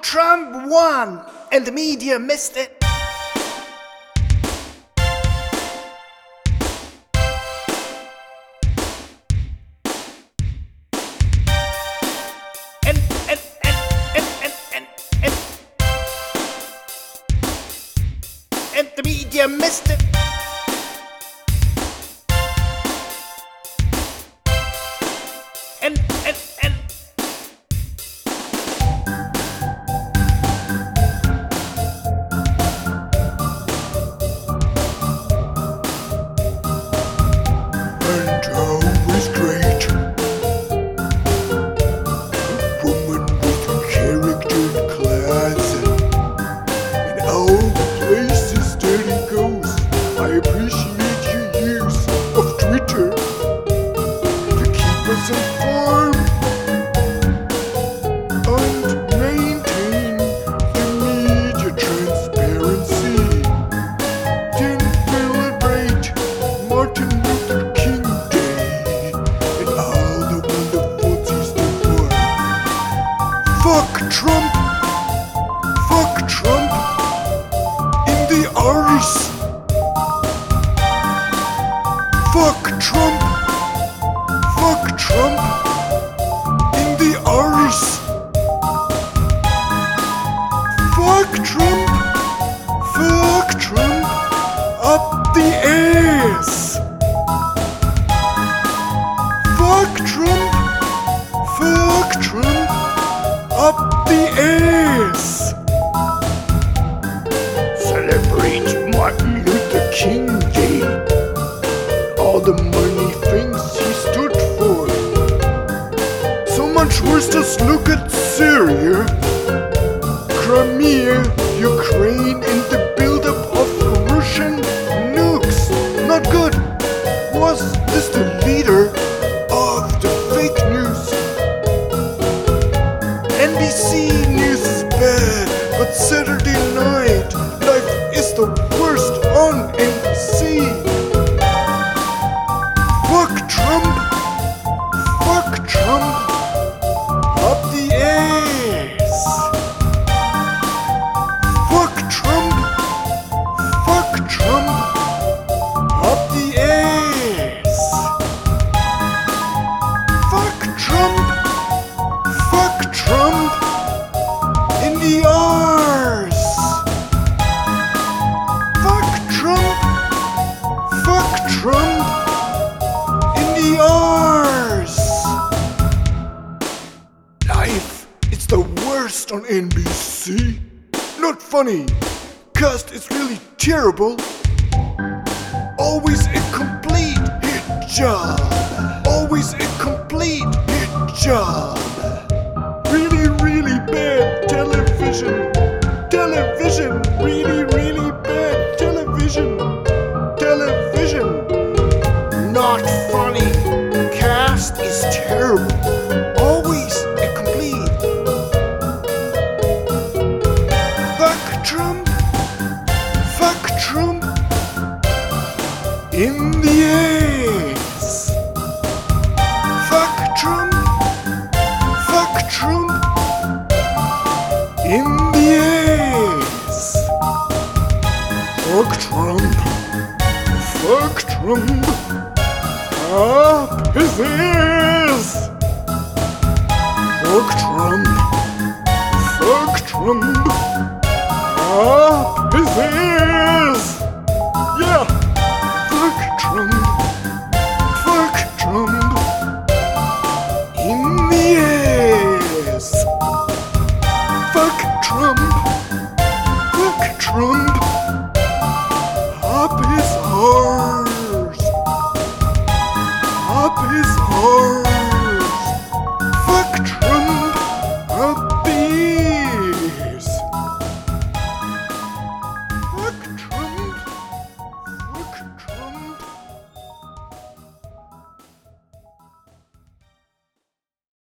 Trump won, and the media missed it. And the media missed it. And always great. A woman with character and class. In all the places that he goes, I appreciate your use of Twitter to keep us informed and maintain the media transparency. Then celebrate Martin Luther King Day and all the wonderful things they were. Fuck Trump! Fuck Trump! In the arse! Fuck Trump! Fuck Trump! In the arse! Fuck Trump! Fuck Trump! Up the ass! Fuck Trump! Fuck Trump! Up the ass! Celebrate Martin Luther King Day. All the money things he stood for. So much worse, just look at Syria, Crimea, Ukraine, and the buildup of Russian nukes. Not good. Was this the leader of the fake news? NBC News is bad, but Saturday Night Live is the worst on NBC. Fuck Trump! Fuck Trump! Up the ass! Fuck Trump! Fuck Trump! Up the ass! Fuck Trump! Fuck Trump! In the arse! Fuck Trump! Fuck Trump! In the arse! Life, it's the worst on NBC. Not funny, cast is really terrible. Always a complete hit job. Always a complete hit job. Really, really bad television. Television, really, really bad television. Television. Not funny. Cast is terrible. Always a complete. Fuck Trump. Fuck Trump. In the ass. Fuck Trump. Fuck Trump. In the ass. Fuck Trump. Fuck Trump. Up his ass. Fuck Trump. Fuck Trump. Up his ass.